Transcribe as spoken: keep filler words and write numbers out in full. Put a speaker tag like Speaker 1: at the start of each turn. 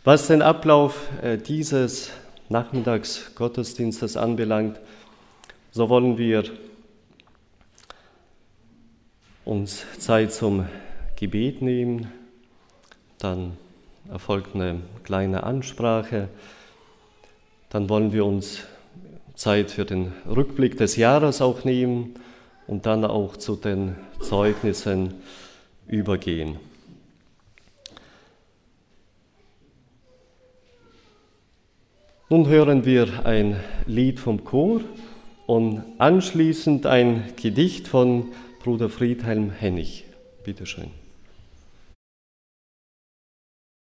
Speaker 1: Was den Ablauf dieses Nachmittagsgottesdienstes anbelangt, so wollen wir uns Zeit zum Gebet nehmen, dann erfolgt eine kleine Ansprache, dann wollen wir uns Zeit für den Rückblick des Jahres auch nehmen und dann auch zu den Zeugnissen übergehen. Nun hören wir ein Lied vom Chor und anschließend ein Gedicht von Bruder Friedhelm Hennig. Bitte schön.